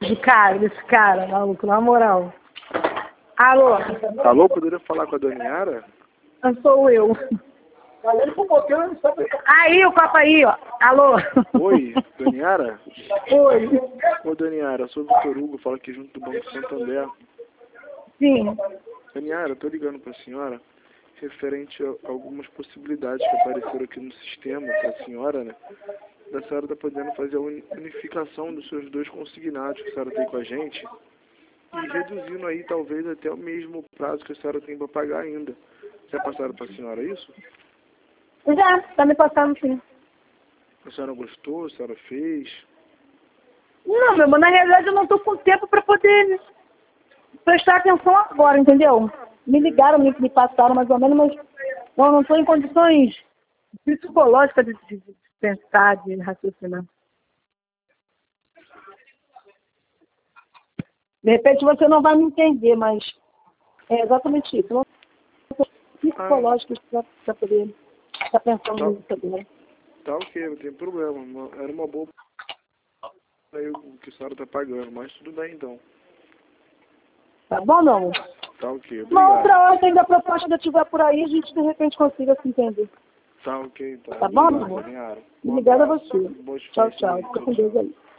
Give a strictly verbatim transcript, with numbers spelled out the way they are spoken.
De cara, desse cara, maluco, na moral. Alô? Alô, poderia falar com a Dona Yara? Não sou eu. Aí, o copo aí, ó. Alô? Oi, Dona Yara? Oi. Ô, Dona Yara, sou o Vitor Hugo, falo aqui junto do Banco Santander. Sim. Dona Yara, eu tô ligando pra senhora referente a algumas possibilidades que apareceram aqui no sistema pra senhora, né? Da senhora tá podendo fazer a unificação dos seus dois consignados que a senhora tem com a gente e reduzindo aí talvez até o mesmo prazo que a senhora tem para pagar ainda. Já passaram para a senhora isso? Já, tá me passando sim. A senhora gostou? A senhora fez? Não, meu irmão, na realidade eu não tô com tempo para poder prestar atenção agora, entendeu? Me ligaram, me, me passaram mais ou menos, mas eu não estou em condições psicológicas de, de, de pensar, de raciocinar. De repente você não vai me entender, mas é exatamente isso. Eu não estou psicológica para poder estar pensando tá, nisso também. Tá ok, não tem problema. Era uma boa aí o que a senhora está pagando, mas tudo bem então. Tá bom, não? Tá ok, obrigado. Uma outra hora que ainda a proposta ainda estiver por aí, a gente de repente consiga se entender. Tá ok, então. Tá bom, Obrigado, amor? Dona Yara. Obrigada a abraço. você. Boas Tchau, festas tchau. aí. Fica com Deus aí.